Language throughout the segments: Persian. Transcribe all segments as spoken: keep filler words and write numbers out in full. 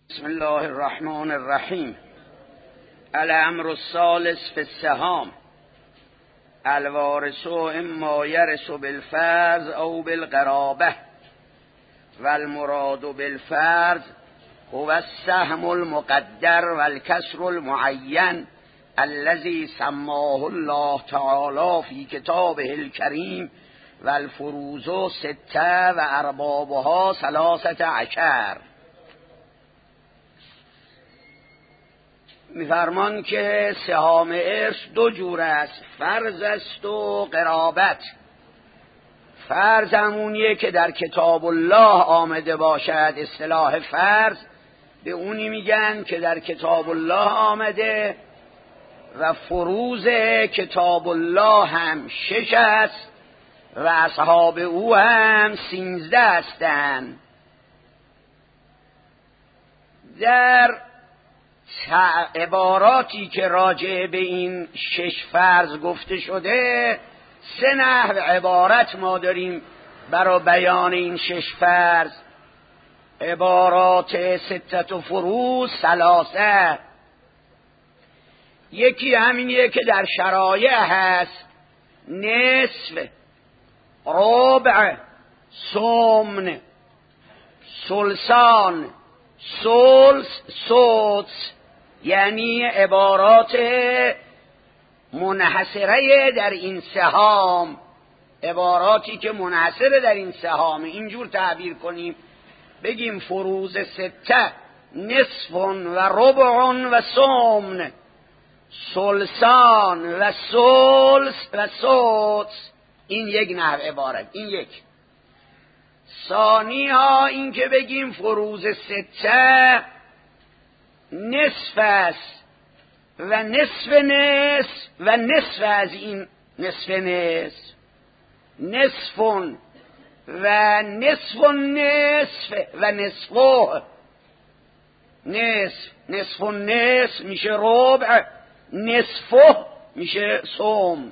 بسم الله الرحمن الرحیم. الامر الثالث فی السهام الوارث اما یرث بالفرض او بالقرابه والمراد بالفرض هو السهم المقدر والکسر المعین الذي سماه الله تعالی فی کتابه الکریم والفروض سته و اربابها ثلاثه عشر. میفرمان که سهام ارث دو جور است، فرض است و قرابت. فرض همونیه که در کتاب الله آمده باشد، اصطلاح فرض به اونی میگن که در کتاب الله آمده، و فروض کتاب الله هم شش است و اصحاب او هم سینزده هستند. در عباراتی که راجع به این شش فرض گفته شده، سه نحو عبارت ما داریم برای بیان این شش فرض. عبارات ستت و فروض ثلاثه. یکی همینیه که در شرایع هست، نصف، ربع، ثمن، ثلثان، ثلث، سدس، یعنی عبارات منحصره در این سهام، عباراتی که منحصره در این سهام. اینجور تعبیر کنیم، بگیم فروض سته نصف و ربع و ثمن، ثلثان و ثلث و سدس. این یک نحو عبارت، این یک. ثانی ها این که بگیم فروض سته نصف است و نصف نصف و نصف از این نصف نصف، نصف و نصف نصف و نصفه، نصف نصف نصف میشه ربع، نصفه میشه ثمن.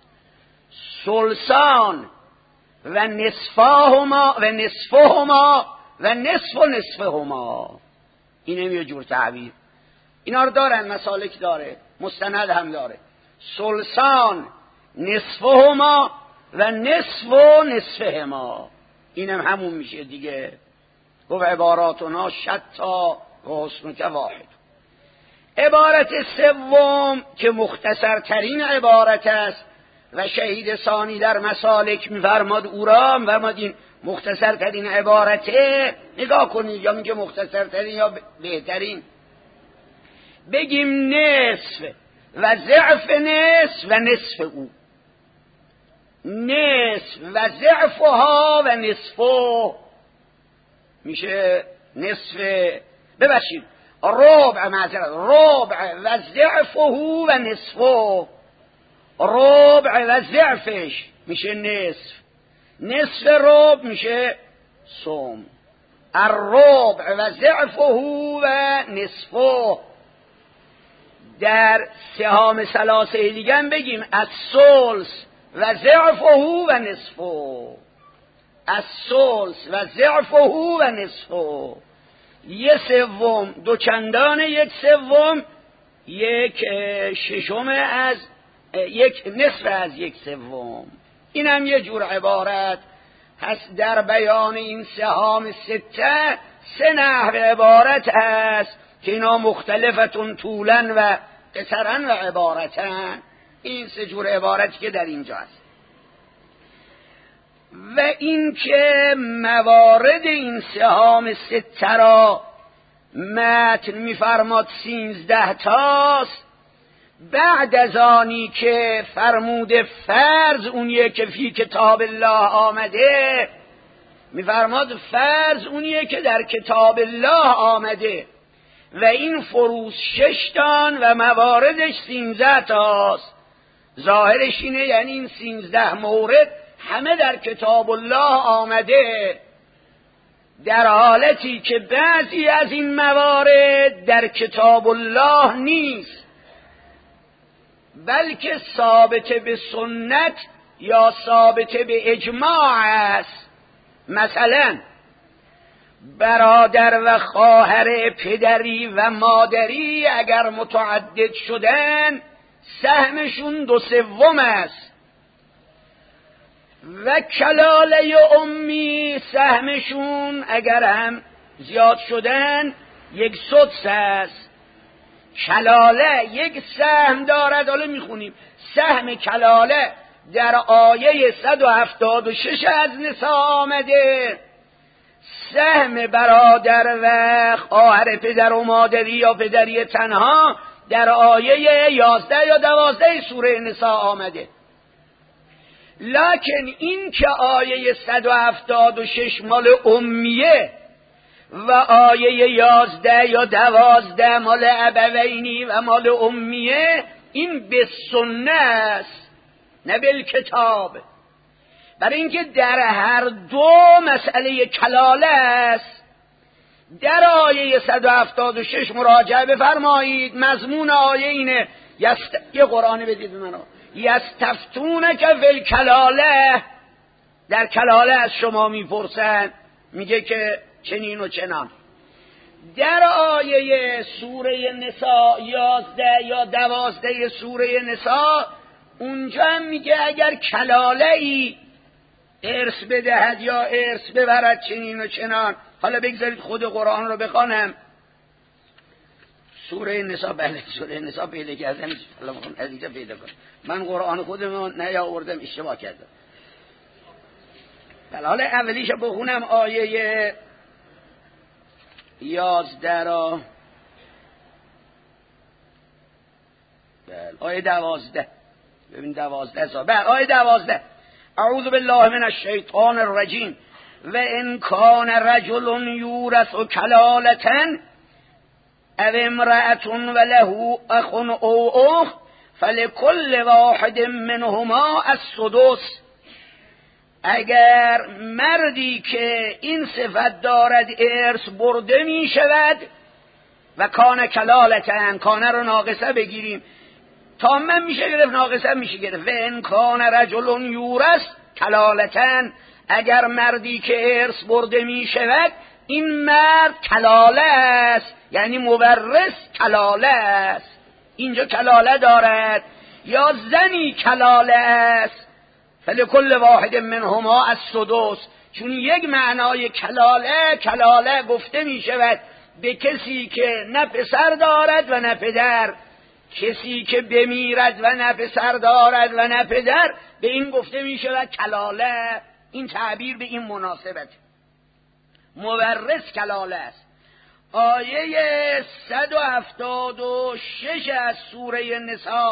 ثلثان و نصفهما و نصفهما و نصف و نصفهما. اینم یه جور تعبیر. اینا رو دارن، مسالک داره، مستند هم داره. ثلثان نصفهما و نصف و نصفهما. اینم همون میشه دیگه. گفت عباراتنا شتا و حسنک واحد. عبارت سوم که مختصرترین عبارت است و شهید ثانی در مسالک میفرماد او را میفرماد این مختصرترین عبارته. نگاه کنید، یا میگه مختصرترین یا بهترین. بگیم نصف و ضعف نصف و نصف او، نصف و ضعفها و نصفه میشه نصف، ببخشید ربع، معذرت، ربع و ضعفه و نصفه، ربع و ضعفش میشه نصف، نصف ربع میشه ثمن، الربع و ضعفه و نصفه. در سهام ثلاثه دیگه هم بگیم الثلث و ضعفه و نصفه، الثلث و ضعفه و نصفه. یک سوم، دو چندان یک سوم، یک ششم از یک نصف از یک سوم. این هم یه جور عبارت هست در بیان این سهام سته. سه نحو عبارت هست که اینا مختلفتون طولن و قصرن و عبارتن. این سه جور عبارتی که در اینجا هست. و این که موارد این سهام سته را متن میفرماد سینزده تاست. بعد از آنی که فرموده فرض اونیه که فی کتاب الله آمده، میفرماد فرض اونیه که در کتاب الله آمده و این فروض ششتان و مواردش سینزده تاست. ظاهرش اینه، یعنی این سینزده مورد همه در کتاب الله آمده، در حالتی که بعضی از این موارد در کتاب الله نیست، بلکه ثابت به سنت یا ثابت به اجماع است. مثلا برادر و خواهر پدری و مادری اگر متعدد شدن سهمشون دو سوم است و کلاله امی سهمشون اگر هم زیاد شدن یک سدس است. کلاله یک سهم دارد. حالا میخونیم سهم کلاله در آیه صد و هفتاد و شش از نساء آمده. سهم برادر و خواهر پدر و مادری یا پدری تنها در آیه یازده یا دوازده سوره نساء آمده. لکن این که آیه صد و هفتاد و شش مال امیه و آیه یازده یا دوازده مال ابوینی و مال امیه، این به سنت است نه بالکتاب. برای اینکه در هر دو مسئله کلاله است. در آیه صد و هفتاد و شش مراجعه بفرمایید، مضمون آیه اینه یست... یه قرآن بدید منو یستفتونک فی الکلاله، در کلاله از شما میپرسن، میگه که چنین و چنان. در آیه سوره نساء یازده یا دوازده سوره نساء اونجا هم میگه اگر کلاله ای ارث بدهد یا ارث ببرد چنین و چنان. حالا بگذارید خود قرآن رو بخوانم. سوره نساء، بله سوره نساء پیدا کردم، حالا میخوام از اینجا پیدا کنم. من قرآن خودم نیاوردم، اشتباه کردم. بله حالا اولیش بخونم آیه یازده را. بله آیه دوازده، ببین دوازده سا. بله آیه دوازده. اعوذ بالله من الشیطان الرجیم و ان کان رجل یورث کلالة او امرأة وله اخ او اخت فلكل واحد منهما السدس. اگر مردی که این صفت دارد ارث برده می شود و کان کلالتن، کانه رو ناقصه بگیریم، تامن میشه گرفت، ناقصه میشه گرفت. و ان کان رجل یورث کلالتن، اگر مردی که ارث برده می شود این مرد کلاله است، یعنی مورث کلاله است، اینجا کلاله دارد، یا زنی کلاله است. فلکل واحد منهما السدس، چون یک معنای کلاله، کلاله گفته می شود به کسی که نه پسر دارد و نه پدر، کسی که بمیرد و نه پسر دارد و نه پدر، به این گفته می شود کلاله. این تعبیر به این مناسبت، مورث کلاله است. آیه صد و هفتاد و شش از سوره نساء،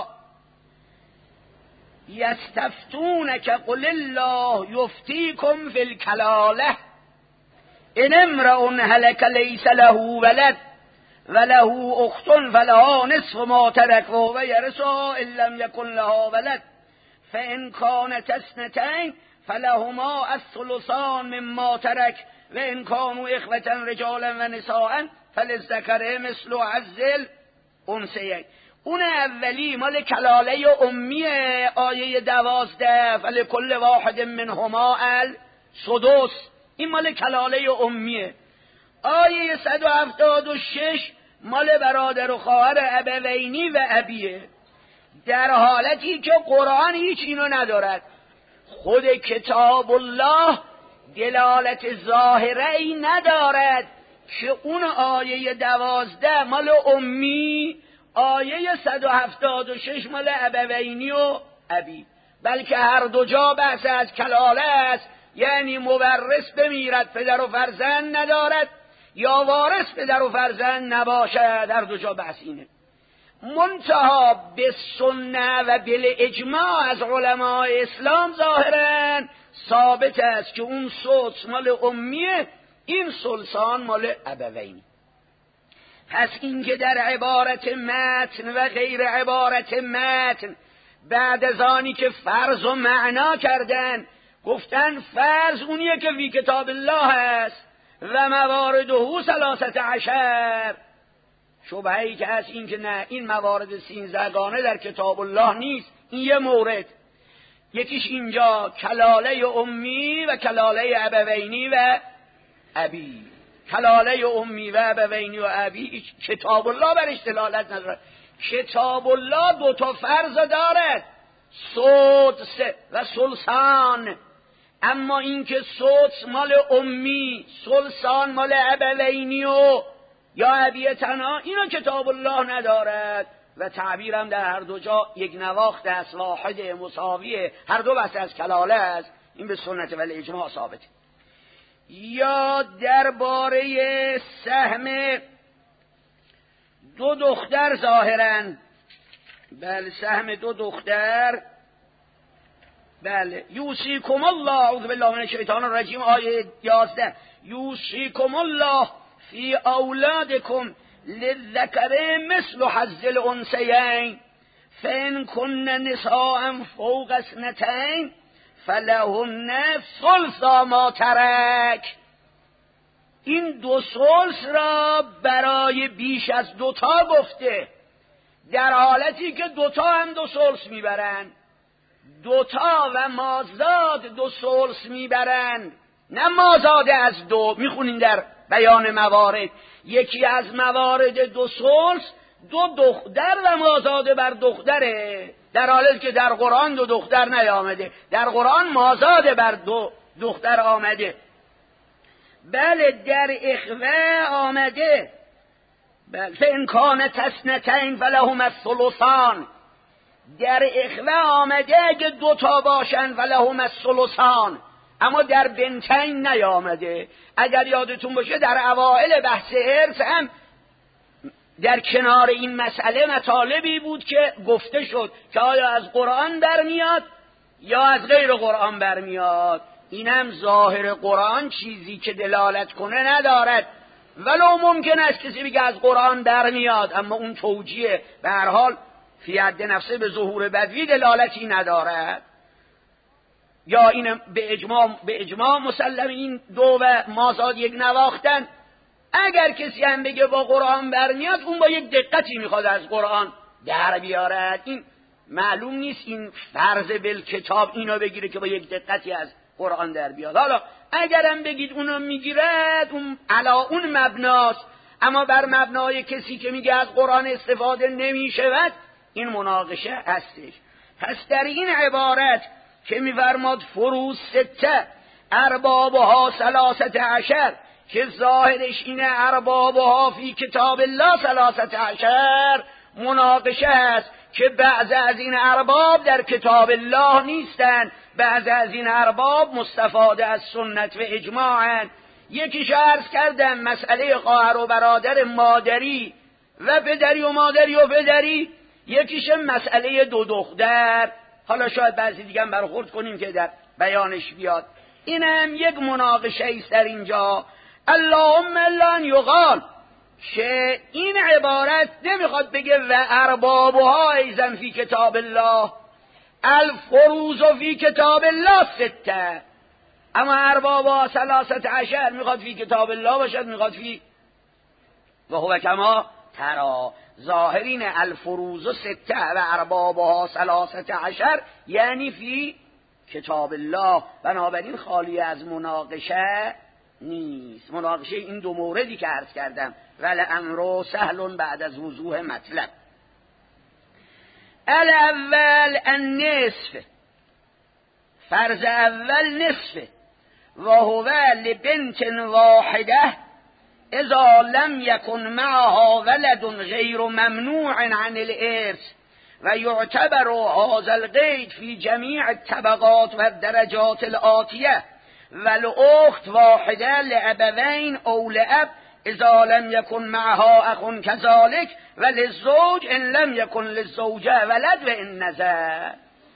یستفتونک قل الله یفتیکم فی الکلاله ان امرؤ هلک لیس له ولد وله اخت فلها نصف ما ترک وهو یرثها ان لم یکن لها ولد فان کانت اثنتین فلهما الثلثان مما ترک و ان کانوا اخوة رجالا و نساء فللذکر مثل حظ الانثیین. اون اولی مال کلاله امیه، آیه دوازده فلکل واحد منهما السدس، این مال کلاله امیه. آیه صد و هفتاد و شش مال برادر و خواهر ابوینی و ابیه، در حالتی که قرآن هیچ اینو ندارد. خود کتاب الله دلالت ظاهره ای ندارد که اون آیه دوازده مال امی، آیه صد و هفتاد و شش مال ابوینی و ابی، بلکه هر دو جا بحث از کلاله است، یعنی مورث بمیرد پدر و فرزند ندارد یا وارث پدر و فرزند نباشد، هر دو جا بحث اینه. منتها به سنت و بالاجماع از علماء اسلام ظاهرا ثابت است که اون سدس مال امیه، این ثلثان مال ابوینی. پس این که در عبارت متن و غیر عبارت متن بعد از آنی که فرض و معنا کردن گفتن فرض اونیه که فی کتاب الله است و موارده ثلاثه عشر، شبهه‌ای که هست این که نه، این موارد سیزدهگانه در کتاب الله نیست. این یه مورد، یکیش اینجا کلاله امی و کلاله ابوینی و ابی. کلاله امی و ابوینی و ابی کتاب الله برش دلالت نداره. کتاب الله دو تا فرض دارد، سدس و سلسان. اما اینکه سدس مال امی، سلسان مال ابوینی و یا ابی تنها، اینو کتاب الله ندارد و تعبیرم در هر دو جا یک نواخت است، واحد مساویه، هر دو بحث از کلاله است. این به سنت و اجماع ثابته. یا درباره سهم دو دختر ظاهرا، بله سهم دو دختر، بله یوصیکم الله، اعوذ بالله من الشیطان الرجیم، آیه یازده، یوصیکم الله فی اولادکم للذکر مثل حظ الانثیین فان کن نساء فوق اثنتین فلهن ثلث ما ترک. این دو ثلث را برای بیش از دوتا گفته، در حالتی که دوتا هم دو ثلث میبرند. دوتا و مازاد دو ثلث میبرند، نه مازاد از دو. میخونین در بیان موارد، یکی از موارد دو ثلث دو دختر و مازاد بر دختره، در حالی که در قرآن دو دختر نیامده، در قرآن مازاد بر دو دختر آمده. بله در اخوه آمده، بله فان کانت اثنتین فلهما الثلثان، در اخوه آمده اگه دوتا باشن فلهما الثلثان، اما در بنتین نیامده. اگر یادتون باشه در اوائل بحث ارث هم در کنار این مسئله مطالبی بود که گفته شد که آیا از قرآن برمیاد یا از غیر قرآن برمیاد. اینم ظاهر قرآن چیزی که دلالت کنه ندارد، ولو ممکن است کسی بگه از قرآن برمیاد، اما اون توجیه به هر حال فی حد نفسه به ظهور بدوی دلالتی ندارد. یا این به اجماع به اجماع مسلم این دو و مازاد یک نواختن. اگر کسی هم بگه با قرآن برمیاد، اون با یک دقتی میخواد از قرآن در بیارد. این معلوم نیست این فرض بالکتاب اینو بگیره که با یک دقتی از قرآن در بیاد. حالا اگرم بگید اونو میگیرد، اون علا اون مبناست، اما بر مبنای کسی که میگه از قرآن استفاده نمیشود، این مناقشه هستش. پس در این عبارت که میفرماد فروض سته اربابها ثلاثت عشر، که ظاهرش اینه اربابها فی کتاب الله ثلاثت عشر، مناقشه است که بعض از این ارباب در کتاب الله نیستند، بعض از این ارباب مستفاده از سنت و اجماعن. یکیش عرض کردم مسئله خواهر و برادر مادری و پدری و مادری و پدری، یکیش مسئله دو دختر. حالا شاید بعضی دیگه هم برخورد کنیم که در بیانش بیاد. این هم یک مناقشه است در اینجا. اللهم الا ان یقال که این عبارت نمیخواد بگه و اربابها ایضا فی کتاب الله، الفروض فی کتاب الله سته، اما اربابها ثلاثت عشر میخواد فی کتاب الله باشد، میخواد فی و هو کما ترا. ظاهرین الفروض سته و اربابها ثلاثت عشر یعنی فی کتاب الله، بنابراین خالی از مناقشه نیست. مناقشه این دو موردی که عرض کردم، والامر سهل بعد از وضوح مطلب. الاول النصف، فرض اول نصف، و هو لبنت واحده اذا لم يكن معها ولد غیر ممنوع عن الارث و یعتبر هذا القید فی جمیع الطبقات و الدرجات الآتیه، والاخت واحده لابوین او لاب اذا لم يكن معها اخ كذلك وللزوج ان لم يكن للزوجه ولد و ان نزل.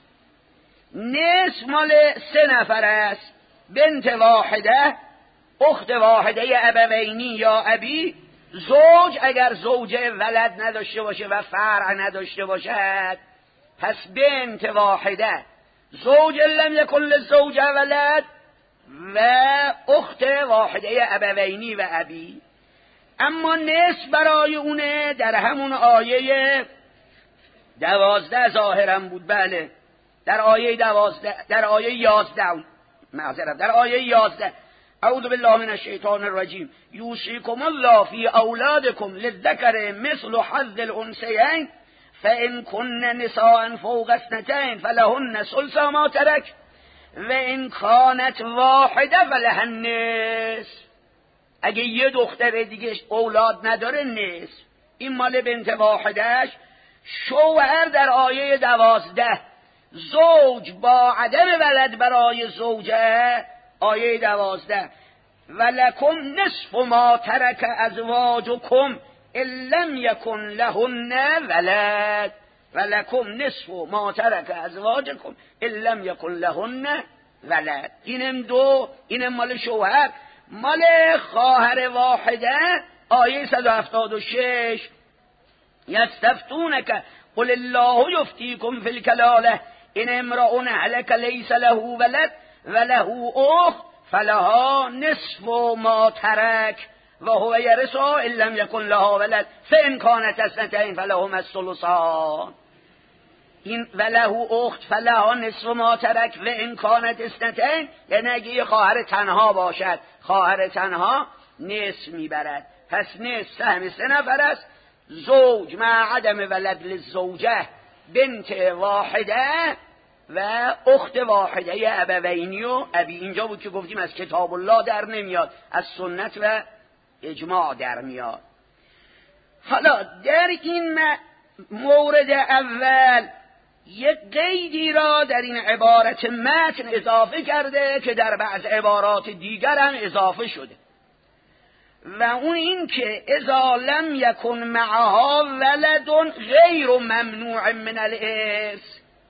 نصف مال سه نفر است، بنت واحده، اخت واحده ابوینی یا ابی، زوج اگر زوجه ولد نداشته باشه و فرع نداشته باشد، پس بنت واحده، زوج لم یکن للزوجه ولد و اخت واحده ابوینی و ابی. اما نصف برای اونه در همون آیه دوازده ظاهرا بود، بله در آیه دوازده، در آیه یازده معذرت در آیه یازده اعوذ بالله من الشیطان الرجیم یوصیکم الله فی اولادکم للذکر مثل حظ الانثیین فان کن نساء فوق اثنتین فلهن ثلث ما ترک و ان کانت واحده فلها النصف. اگه یه دختر دیگه اولاد نداره نصف. این مال بنت واحدش. شوهر در آیه دوازده زوج با عدم ولد برای زوجه، آیه دوازده ولکم نصف ما ترک ازواجکم ان لم یکن لهن ولد. ولکم نصف ما ترک ازواجکم ان لم یکن لهن ولد. اینم دو، اینم مال شوهر. مال خواهر واحده آیه صد و هفتاد و شش یستفتونک قل الله یفتیکم فی الکلاله ان امرؤ هلک لیس له ولد وله اخت فلها نصف ما ترک و هو یرثها ان لم یکن لها ولد فان کانت اثنتین فلهما الثلثان. این وله اخت فلها نصف ما ترک و ان کانت اثنتین، یعنی اگه یه خواهر تنها باشد، خواهر تنها نصف میبرد. پس نصف سهم سه نفر است. زوج مع عدم ولد للزوجه بنت واحده و اخت واحده ابوینی و ابی. اینجا بود که گفتیم از کتاب الله در نمیاد، از سنت و اجماع در میاد. حالا در این مورد اول یک قیدی را در این عبارت متن اضافه کرده که در بعض عبارات دیگر هم اضافه شده، و اون این که اذا لم یکن معها ولد غیر ممنوع من الارث.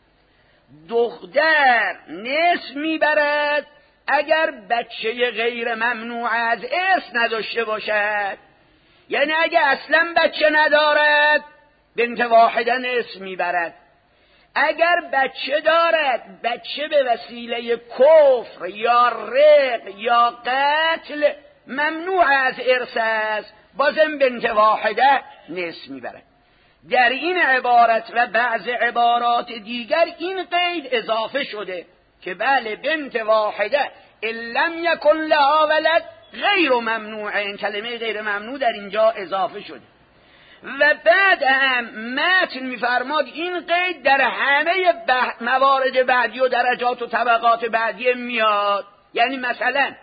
دختر نصف میبرد اگر بچه غیر ممنوع از ارث نداشته باشد. یعنی اگه اصلا بچه ندارد بنت واحده نصف میبرد. اگر بچه دارد، بچه به وسیله کفر یا رق یا قتل ممنوع از ارث است، بازم بنت واحده نصف میبرد. در این عبارت و بعض عبارات دیگر این قید اضافه شده که بله بنت واحده ان لم یکن لها ولد غیر ممنوع. این کلمه غیر ممنوع در اینجا اضافه شده. و بعد هم متن میفرماد این قید در همه موارد بعدی و درجات و طبقات بعدی میاد. یعنی مثلا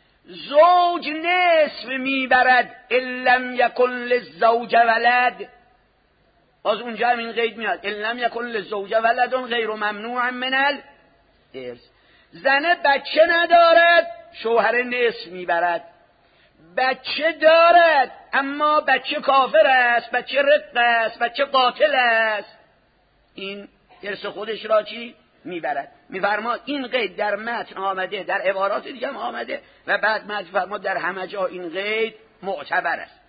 زوج نصف میبرد ان لم یکن للزوج ولد، باز اونجا هم این قید میاد ان لم یکن للزوج ولد غیر ممنوع من الارث. زن بچه ندارد، شوهر نصف میبرد. بچه دارد اما بچه کافر است، بچه رق است، بچه قاتل است، این ارث خودش را چی میبرد. میفرماد این قید در متن آمده، در عبارات دیگه هم آمده و بعد متن فرماد در همه جا این قید معتبر است.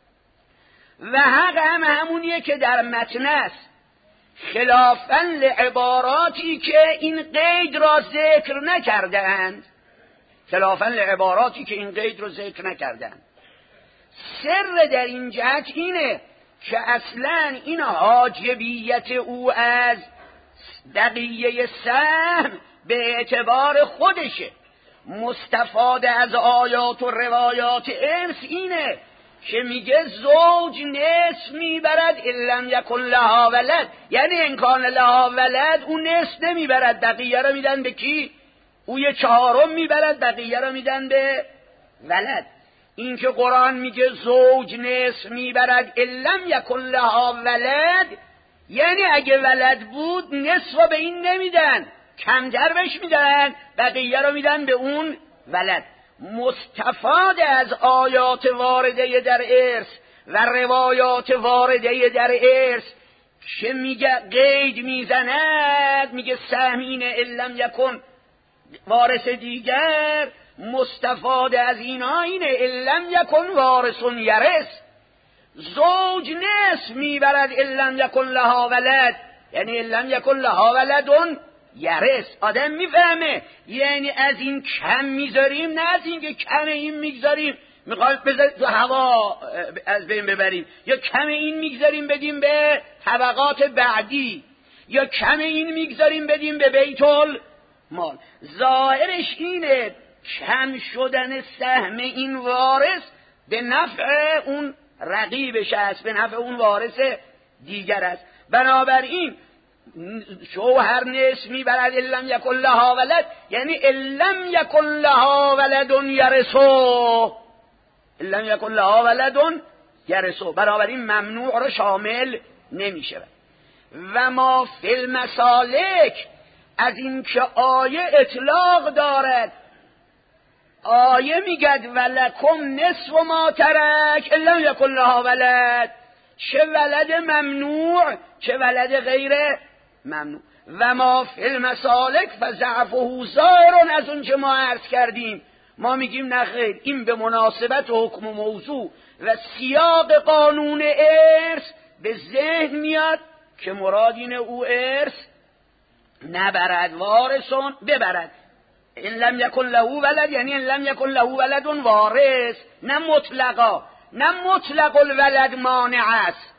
و حق هم همونیه که در متن است، خلافاً لعباراتی که این قید را ذکر نکردند. خلافاً لعباراتی که این قید را ذکر نکردند. سر در این جهت اینه که اصلاً این حاجبیت او از بقیه سهم به اعتبار خودشه. مستفاده از آیات و روایات ارث اینه که میگه زوج نصف میبرد ان لم یکن لها ولد، یعنی ان کان لها ولد اون نصف نمیبرد، بقیه رو میدن به کی؟ او یه چهارم میبرد، بقیه رو میدن به ولد. این که قرآن میگه زوج نصف میبرد ان لم یکن لها ولد، یعنی اگه ولد بود نصف به این نمیدن، کمتر بهش میدن، بقیه رو میدن به اون ولد. مستفاد از آیات وارده در ارث و روایات وارده در ارث که میگه قید میزند، میگه سهمین ان لم یکن وارث دیگر، مستفاد از اینا اینه ان لم یکن وارثون یرث. زوج نصف میبرد ان لم یکن لها ولد، یعنی ان لم یکن لها ولدون یرث. آدم میفهمه یعنی از این کم میذاریم، نه از این که کم این میگذاریم میخوایم بذاریم تو هوا از بین ببریم، یا کم این میگذاریم بدیم به طبقات بعدی، یا کم این میگذاریم بدیم به بیت المال. ظاهرش اینه کم شدن سهم این وارث به نفع اون رقیبش است، به نفع اون وارث دیگر است. بنابراین شوهر نصف میبرد الم یکن لها ولد، یعنی الم یکن لها ولد یرثو، الم یکن لها ولد یرثو، بنابراین ممنوع را شامل نمیشه. و ما فی المسالک، از این که آیه اطلاق دارد، آیه میگد ولکم نصف ما ترک الم یکن لها ولد، چه ولد ممنوع چه ولد غیر ممنوع. و ما فی المسالک فضعفه ظاهر، از اون که ما عرض کردیم ما میگیم نخیر، این به مناسبت حکم و موضوع و سیاق قانون ارث به ذهن میاد که مراد اینه او ارث نبرد، وارثون ببرد. این لم یکن له ولد، یعنی این لم یکن له ولد وارث، نه مطلقا، نه مطلق الولد مانع است.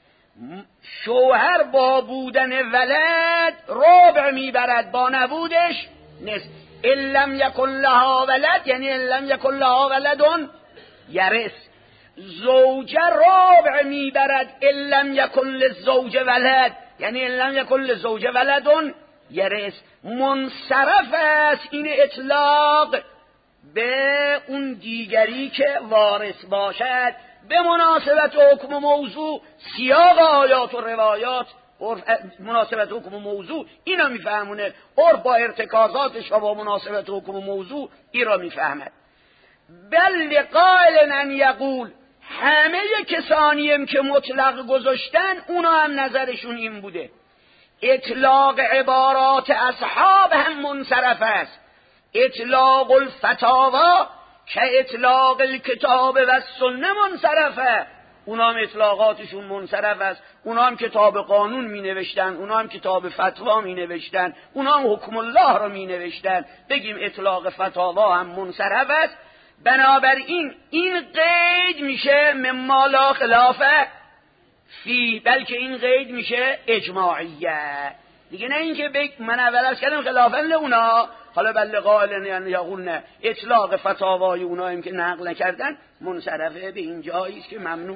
شوهر با بودن ولد ربع میبرد، با نبودش نصف. ان لم یکن لها ولد یعنی ان لم یکن لها ولد یرث. زوجه ربع میبرد ان لم یکن للزوج ولد، یعنی ان لم یکن للزوج ولد یرث. منصرف است این اطلاق به اون دیگری که وارث باشد به مناسبت حکم و موضوع. سیاق آیات و روایات مناسبت حکم و موضوع اینا میفهمونه، عرف با ارتکازاتش و با مناسبت حکم و موضوع این را میفهمد. بل لقائل ان یقول، همه کسانیم که مطلق گذاشتن اونا هم نظرشون این بوده، اطلاق عبارات اصحاب هم منصرف است. اطلاق الفتاوا که اطلاق الکتاب و سنه منصرفه، اونا هم اطلاقاتشون منصرف است. اونا هم کتاب قانون می نوشتن، اونا هم کتاب فتوا می نوشتن، اونا هم حکم الله را می نوشتن. بگیم اطلاق فتاوا هم منصرف است. بنابراین این قید میشه مما لا خلافه فی، بلکه این قید میشه اجماعیه دیگه، نه اینکه بگ من اول از کردم خلافن لونا، حالا بل قائلن یعنی یقولن اطلاق فتاوای اونا هم که نقل نکردن منصرفه به این جایی است که ممنوع.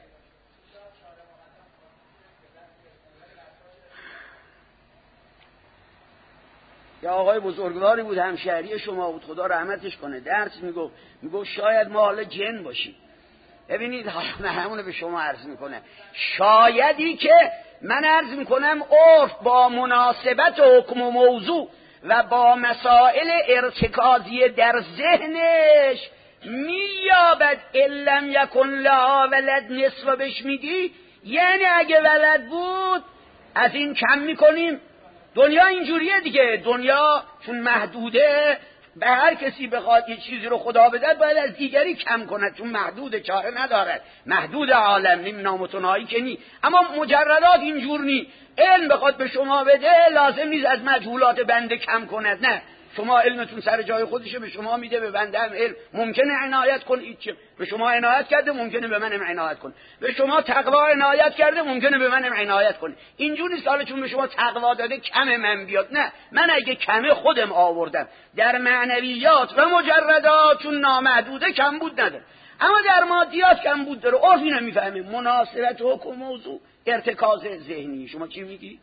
یا آقای بزرگواری بود، همشهری شما بود، خدا رحمتش کنه، درس میگفت میگفت شاید ما حالا جن باشیم. ببینید حالا همونه به شما عرض میکنه، شایدی که من عرض میکنم عرف با مناسبت حکم و موضوع و با مسائل ارتکازی در ذهنش مییابد لم یکن لها ولد نصف بش میگی، یعنی اگه ولد بود از این کم میکنیم. دنیا اینجوریه دیگه، دنیا چون محدوده به هر کسی بخواد یه چیزی رو خدا بده باید از دیگری کم کند، چون محدود چاره ندارد، محدود عالم نیم نامتناهی که نی. اما مجردات اینجور نی، علم بخواد به شما بده لازم نیست از مجهولات بنده کم کند، نه، شما علمتون سر جای خودشه به شما میده، به بنده هم علم ممکنه عنایت کنه، به شما عنایت کرده ممکنه به منم عنایت کنه، به شما تقوا عنایت کرده ممکنه به منم عنایت کنه. اینجوری نیست حالا چون به شما تقوا داده کم من بیاد، نه، من اگه کمه خودم آوردم. در معنویات و مجردات چون نامحدوده کم بود نداره، اما در مادیات کم بود داره. عرف اینو میفهمه، مناسبت حکم موضوع ارتکاز ذهنی. شما چی میگی؟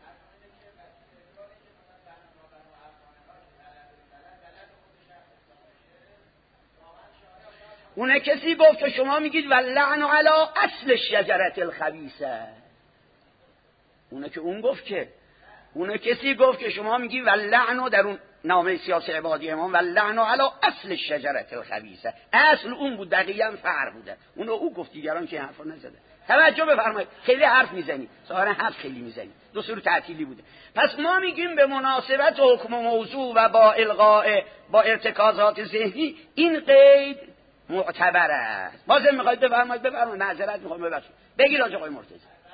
اونه کسی گفت که شما میگید واللعن علی اصل الشجرة الخبیثه، اونه که اون گفت که اونه کسی گفت که شما میگی واللعن در اون نامه سیاسی عبادی امام واللعن علی اصل الشجرة الخبیثه، اصل اون بود، دقیقاً فرع بوده، اونو او گفت، دیگران که حرفا نزده. توجه بفرمایید، خیلی حرف میزنی، ظاهرا حرف خیلی میزنی، دو سور تعطیلی بوده. پس ما میگیم به مناسبت حکم و موضوع و با الغاء با ارتکازات ذهنی این قید معتبر است. بازم میخواید بفرمایید؟ بفرمایید، معذرت میخوام، ببخشید، بگید آقای مرتضی.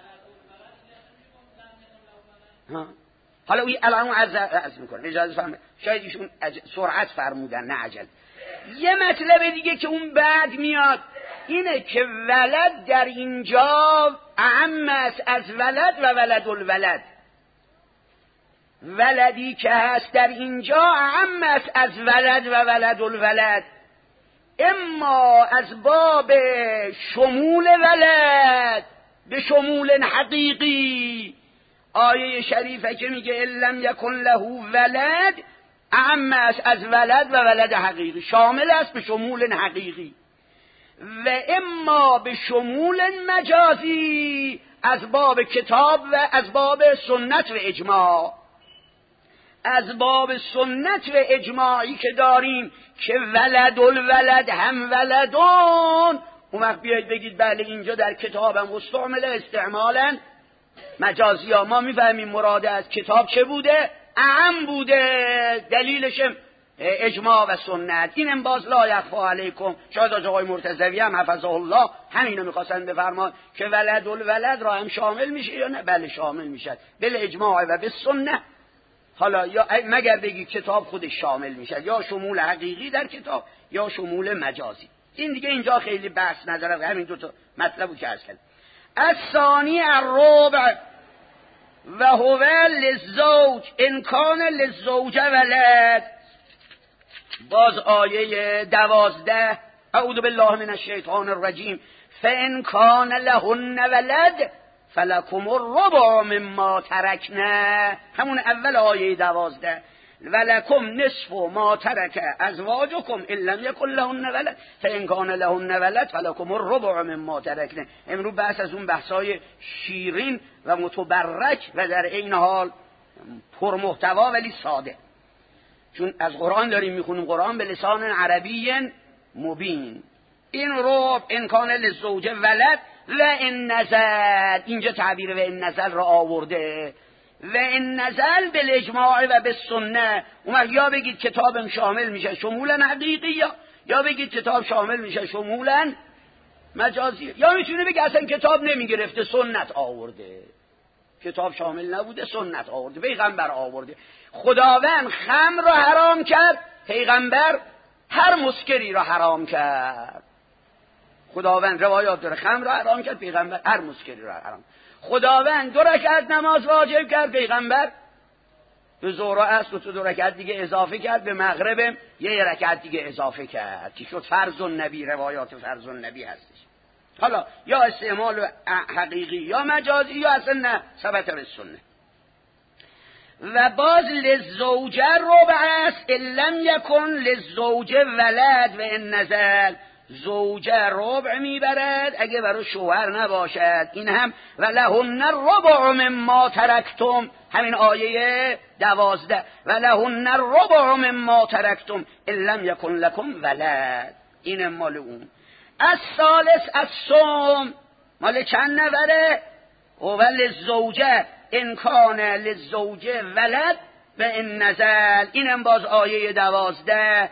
ها حالا این الان عرض میکنه، اجازه فرمایید، شاید ایشون سرعت فرمودن نه عجل. یه مطلب دیگه که اون بعد میاد اینه که ولد در اینجا اعم است از ولد و ولد الولد. ولدی که هست در اینجا اعم است از ولد و ولد الولد، اما از باب شمول ولد به شمول حقیقی. آیه شریفه که میگه لم یکن له ولد اعم است از ولد و ولد حقیقی، شامل است به شمول حقیقی. و اما به شمول مجازی از باب کتاب و از باب سنت و اجماع. از باب سنت و اجماعی که داریم که ولد الولد هم ولدون، اون وقت بیایید بگید بله اینجا در کتابم استعمل استعمالا مجازی ها، ما میفهمیم مراد از کتاب چه بوده؟ اعم بوده، دلیلش اجماع و سنت. این انباز لا یخفی علیکم. شاید از آقای مرتضوی هم حفظه الله همینو میخواستن بفرمان که ولد الولد را هم شامل میشه یا نه؟ بله شامل میشه بل اجماع و به سنت. حالا یا مگر بگی کتاب خودش شامل میشه، یا شمول حقیقی در کتاب یا شمول مجازی. این دیگه اینجا خیلی بحث نداره، همین دو تا مطلبو که عرض کردم. الثانی الربع و هو للزوج ان کان للزوجه ولد. باز آیه دوازده اعوذ بالله من الشیطان الرجیم فان کان لهن ولد فلکم الربع مما ترکنا، همون اول آیه دوازده. ولکم نصف ما ترک ازواجکم ان لم یکن لهن ولد فان کان لهن ولد فلکم الربع مما ترکنا. امروز بحث از اون بحثای شیرین و متبرک و در عین حال پرمحتوا ولی ساده، چون از قرآن داریم میخونیم، قرآن به لسان عربی مبین. این ربع ان کان للزوجه ولد و ان نزل، اینجا تعبیر و ان نزل را آورده. و ان نزل بالاجماع و بالسنه. اون یا بگید کتابم شامل میشه شمولا حقیقی، یا یا بگید کتاب شامل میشه شمولا مجازی، یا میتونه بگه اصلا کتاب نمیگرفته سنت آورده، کتاب شامل نبوده سنت آورده، پیغمبر آورده. خداوند خمر را حرام کرد، پیغمبر هر مسکری را حرام کرد. خداوند روایات داره خمر را حرام کرد، پیغمبر هر مسکری را حرام. خداوند دو رکعت نماز واجب کرد، پیغمبر به ظهر و عصر و دو رکعت دیگه اضافه کرد، به مغرب یه رکعت دیگه اضافه کرد که شد فرض النبی، روایات فرض النبی هستش. حالا یا استعمال حقیقی یا مجازی یا اصلا نه ثبت به سنت. و باز للزوجه ربع است ان لم یکن للزوجه ولد و ان نزل. زوجه ربع میبرد اگه برای شوهر نباشد. این هم و لهن الربع مما ترکتم، همین آیه دوازده و لهن الربع مما ترکتم ان لم یکن لکم ولد. این مال اون. از ثالث از سوم مال چند نفره؟ و للزوجه ان کان للزوجه ولد و ان نزل. اینم باز آیه دوازده.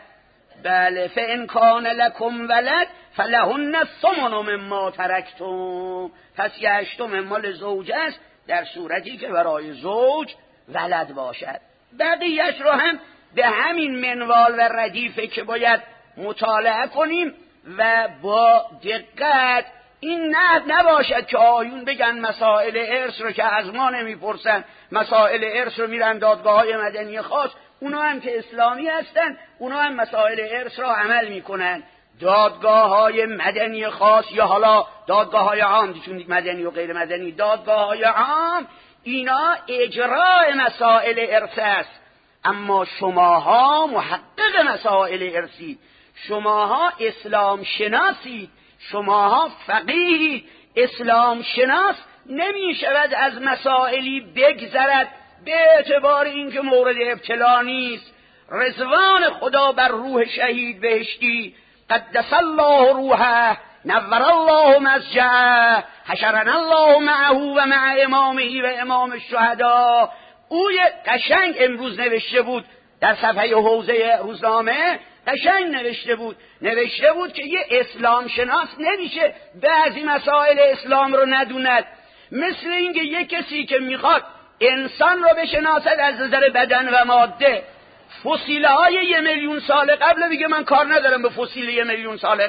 بله فان کان لکم ولد فلهن الثمن مما ترکتم. پس یه هشتم مال زوجه است در صورتی که برای زوج ولد باشد. بقیهش رو هم به همین منوال و ردیفه که باید مطالعه کنیم و با دقت. این نه نباشد که آیون بگن مسائل ارث رو که از ما نمیپرسن، مسائل ارث رو میرن دادگاه های مدنی خاص، اونا هم که اسلامی هستن اونا هم مسائل ارث را عمل میکنن. دادگاه های مدنی خاص یا حالا دادگاه های عام، چون مدنی و غیر مدنی، دادگاه های عام اینا اجراء مسائل ارث است. اما شماها محقق مسائل ارثی، شماها اسلام شناسید، شماها فقیهید. اسلام شناس نمی شود از مسائلی بگذرد به اعتبار اینکه مورد ابتلا نیست. رضوان خدا بر روح شهید بهشتی قدس الله روحه نور الله مسجعه حشرنا الله معه و مع امامه و امام الشهدا. او قشنگ امروز نوشته بود در صفحه حوزه روزنامه، قشنگ نوشته بود نوشته بود که یه اسلام شناس نمیشه بعضی مسائل اسلام رو ندوند. مثل اینکه یه کسی که میخواد انسان رو بشناسد از نظر بدن و ماده، فسیله های یه میلیون سال قبل میگه من کار ندارم به فسیله یه میلیون سال قبل،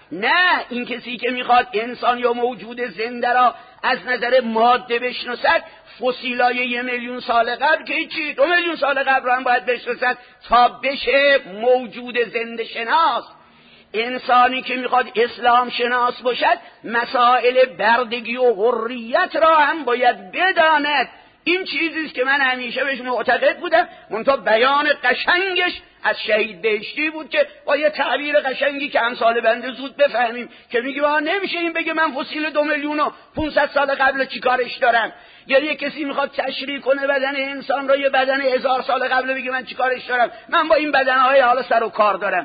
نه، این کسی که میخواد انسان یا موجود زنده را از نظر ماده بشناسد، فسیلای یه میلیون سال قبل که هیچی، دو میلیون سال قبل را هم باید بشناسد تا بشه موجود زنده شناس. انسانی که میخواد اسلام شناس باشد مسائل بردگی و حریت را هم باید بداند. این چیزیست که من همیشه بهش معتقد بودم، منتها بیان قشنگش از شهید بهشتی بود که با یه تعبیر قشنگی که امثال بنده زود بفهمیم، که میگه ما نمیشه این بگه من فسیل دو میلیون و پونصد سال قبل چی کارش دارم، یا یه کسی میخواد تشریح کنه بدن انسان را یه بدن هزار سال قبل بگه من چی کارش دارم، من با این بدنهای حالا سر و کار دارم.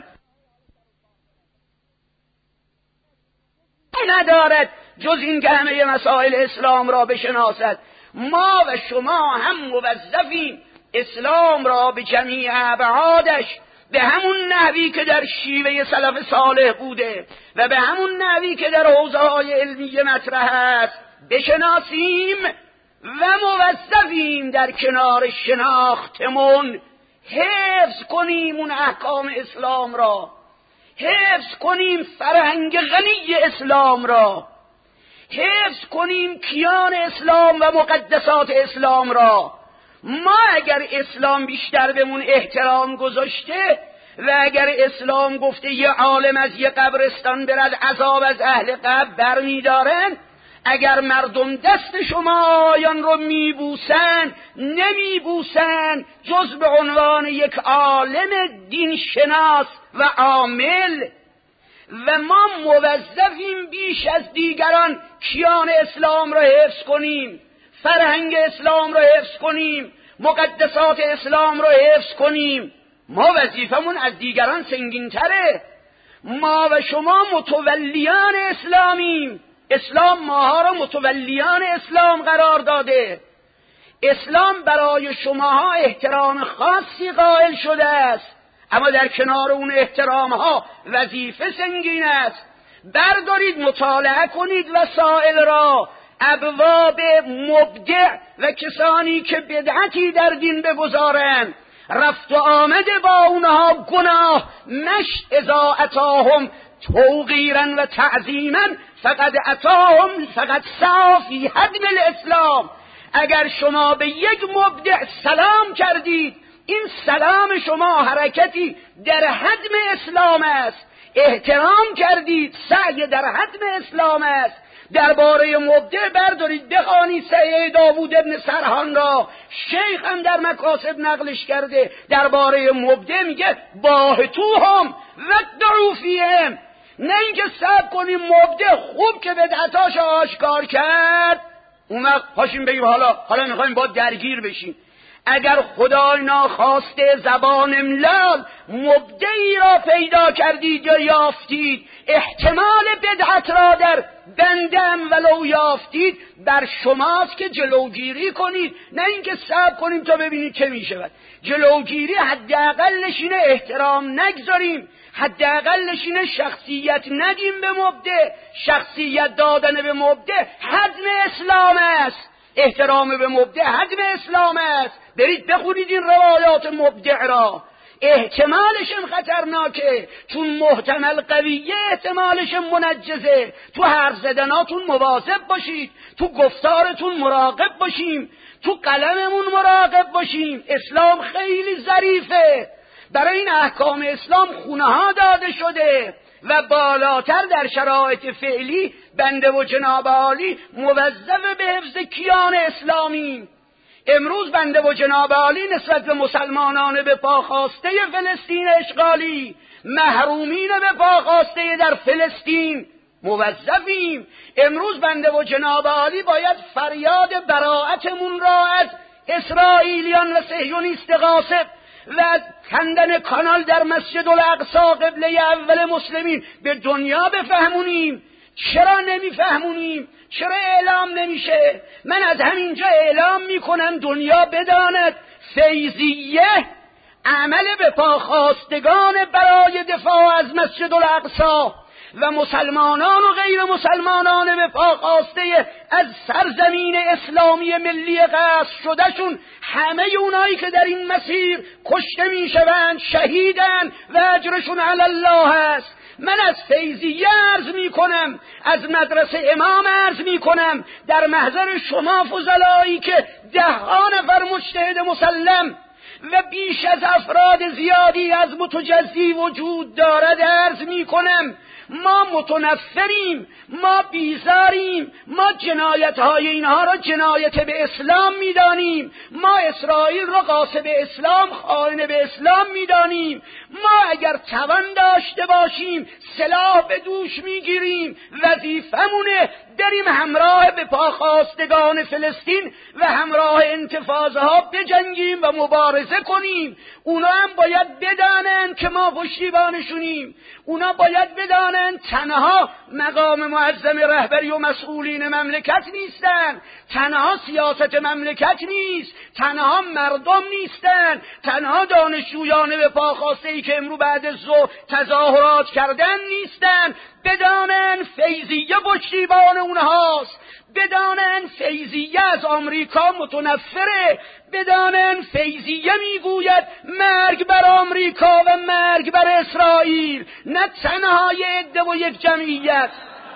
ندارد جز این که همه مسائل اسلام را بشناسد. ما و شما هم موظفیم اسلام را به جمیع ابعادش به همون نحوی که در شیوه سلف صالح بوده و به همون نحوی که در حوزه‌های علمی مطرح است بشناسیم و موظفیم در کنار شناختمون حفظ کنیم اون احکام اسلام را، حفظ کنیم فرهنگ غنی اسلام را، حفظ کنیم کیان اسلام و مقدسات اسلام را. ما اگر اسلام بیشتر بهمون احترام گذاشته و اگر اسلام گفته یه عالم از یه قبرستان برد عذاب از اهل قبر برمیدارن، اگر مردم دست شما آیان رو میبوسن نمیبوسن جز به عنوان یک عالم دین شناس و عامل، و ما موظفیم بیش از دیگران کیان اسلام را حفظ کنیم، فرهنگ اسلام را حفظ کنیم، مقدسات اسلام را حفظ کنیم. ما وظیفمون از دیگران سنگین تره. ما و شما متولیان اسلامیم، اسلام ماها را متولیان اسلام قرار داده. اسلام برای شماها احترام خاصی قائل شده است، اما در کنار اون احترامها وظیفه سنگین است. بردارید مطالعه کنید وسائل را، ابواب مبدع و کسانی که بدعتی در دین بگذارند، رفت و آمد با اونها گناه مش اذا اتاهم توقیرا و تعظیما فقد اتاهم فقد سعی فی هدم الاسلام. اگر شما به یک مبدع سلام کردید، این سلام شما حرکتی در هدم اسلام است. احترام کردید، سعی در هدم اسلام است. درباره مبدع بردارید بخوانید سعی داوود ابن سرحان را، شیخ هم در مکاسب نقلش کرده. درباره مبدع میگه باهتوهم ودعوا فیهم، نه اینکه صبر کنیم مبدع خوب که بدعتاش آشکار کرد اون وقت پاشیم بگیم حالا حالا میخوایم با درگیر بشیم. اگر خدای ناخواسته زبان املال مبدعی را پیدا کردید یا یافتید، احتمال بدعت را در بندم ولو یافتید، بر شماست که جلوگیری کنید، نه اینکه صبر کنیم تا ببینید چه میشود. جلوگیری حداقلش اینه احترام نگذاریم، حداقلش اینه شخصیت ندیم به مبدع. شخصیت دادن به مبدع هدم اسلام است، احترام به مبدع هدم اسلام است. برید بخونید این روایات مبدع را، احتمالشم خطرناکه، چون محتمل قویه احتمالشم منجزه. تو حرف زدناتون مواظب باشید، تو گفتارتون مراقب باشیم، تو قلممون مراقب باشیم. اسلام خیلی ظریفه، برای این احکام اسلام خونه ها داده شده و بالاتر در شرایط فعلی بنده و جناب عالی موظف به حفظ کیان اسلامی. امروز بنده و جناب عالی نسبت به مسلمانان به پاخواسته فلسطین اشغالی، محرومین به پاخواسته در فلسطین موظفیم. امروز بنده و جناب عالی باید فریاد براءتمون را از اسرائیلیان و صهیونیست غاصب و کندن کانال در مسجد الاقصی قبله اول مسلمین به دنیا بفهمونیم. چرا نمیفهمونیم؟ چرا اعلام نمیشه؟ من از همینجا اعلام میکنم دنیا بداند فیضیه عمل به پاخواستگان برای دفاع از مسجد الاقصی و مسلمانان و غیر مسلمانان به پاخواسته از سرزمین اسلامی ملی غصب شدهشون، همه اونایی که در این مسیر کشته میشوند شهیدن و اجرشون علی الله است. من از فیضیه عرض می کنم، از مدرسه امام عرض می کنم، در محضر شما فضلایی که ده ها نفر مجتهد مسلم و بیش از افراد زیادی از متجزی وجود دارد عرض می کنم، ما متنفریم، ما بیزاریم، ما جنایت های اینها را جنایت به اسلام میدانیم، ما اسرائیل را غاصب اسلام، خائن به اسلام میدانیم. ما اگر توان داشته باشیم سلاح به دوش میگیریم، وظیفمونه بریم همراه به پاخواستگان فلسطین و همراه انتفاضه ها بجنگیم و مبارزه کنیم. اونا هم باید بدانند که ما پشتیبانشونیم، اونا باید بدانند تنها مقام معظم رهبری و مسئولین مملکت نیستن، تنها سیاست مملکت نیست، تنها مردم نیستن، تنها دانشجویان به پاخواسته ای که امرو بعد از ظهر تظاهرات کردن نیستن. بدانند فیضیه پشتیبان اونهاست، بدانند فیضیه از آمریکا متنفره، بدانند فیضیه میگوید مرگ بر آمریکا و مرگ بر اسرائیل، نه تنها یک عده و یک جمعیت.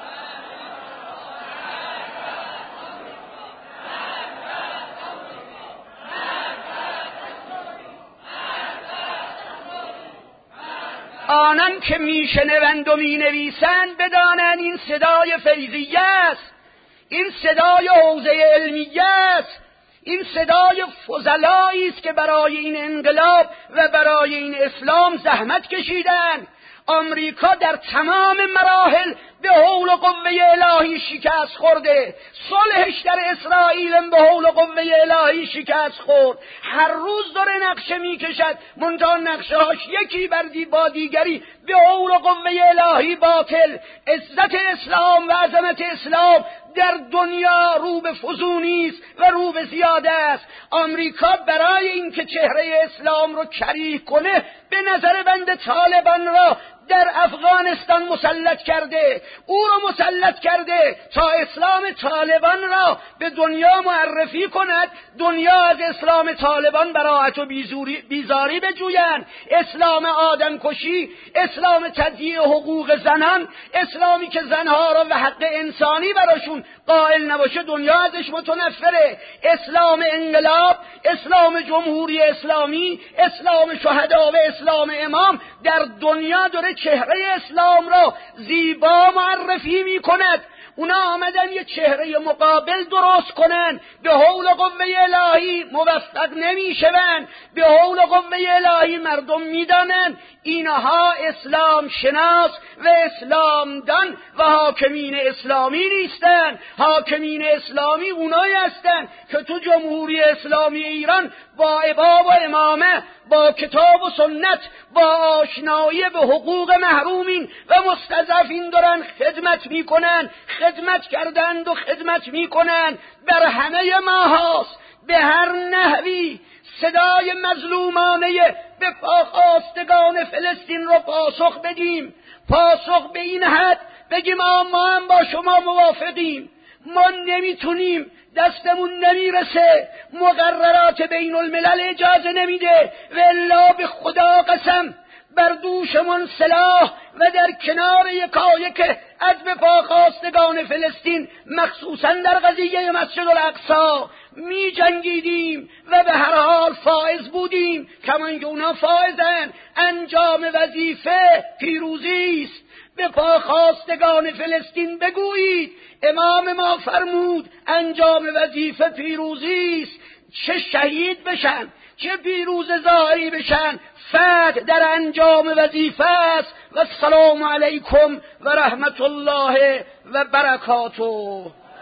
آنان که میشنوند و مینویسند بدانند این صدای فیضیه است، این صدای حوزه علمیه است، این صدای فضلایی است که برای این انقلاب و برای این اسلام زحمت کشیدند. آمریکا در تمام مراحل به حول و قوه الهی شکست خورده، صلحش در اسرائیل به حول و قوه الهی شکست خورد. هر روز داره نقشه میکشد، منتها نقشه هاش یکی بر دی با دیگری به حول و قوه الهی باطل. عزت اسلام و عظمت اسلام در دنیا رو به فزونی است و رو به زیاده است. آمریکا برای اینکه چهره اسلام رو کریه کنه به نظر بند طالبان را در افغانستان مسلط کرده، او را مسلط کرده تا اسلام طالبان را به دنیا معرفی کند، دنیا از اسلام طالبان براءت و بیزاری بجویند. اسلام آدمکشی، اسلام تضییع حقوق زنان، اسلامی که زنها را و حق انسانی براشون قائل نباشه دنیا ازش متنفره. اسلام انقلاب، اسلام جمهوری اسلامی، اسلام شهدا و اسلام امام در دنیا داره چهره اسلام را زیبا معرفی می کند. اونا آمدن یه چهره مقابل درست کنن، به حول قوه الهی موفق نمی شوند، به حول قوه الهی مردم می دانن اینها اسلام شناس و اسلام دان و حاکمین اسلامی نیستن. حاکمین اسلامی اونایی هستن که تو جمهوری اسلامی ایران با امام و امامه، با کتاب و سنت، با آشنایی به حقوق محرومین و مستضعفین دارن خدمت میکنن، خدمت کردند و خدمت میکنن. بر همه ما هاست به هر نحوی صدای مظلومانه به پاخواستگان فلسطین رو پاسخ بدیم، پاسخ به این حد بگیم ما هم با شما موافقیم، ما نمیتونیم، دستمون نمیرسه، مقررات بین الملل اجازه نمیده، و الا به خدا قسم بر دوشمون سلاح و در کنار یکایک از به پاخواستگان فلسطین مخصوصا در قضیه مسجد الاقصی می جنگیدیم و به هر حال فائز بودیم، کمان که اونا فائزن. انجام وظیفه پیروزی است. به پاخواستگان فلسطین بگویید امام ما فرمود انجام وظیفه پیروزی است، چه شهید بشن چه پیروز ظاهری بشن، فتح در انجام وظیفه است. و السلام علیکم و رحمت الله و برکاته.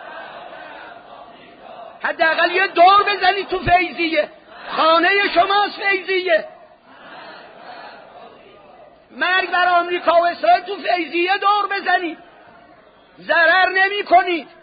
حداقل یه دور بزنید تو فیضیه، خانه شماست فیضیه. مرگ بر آمریکا و اسرائیل تو فیضیه دور بزنید، ضرر نمی کنید.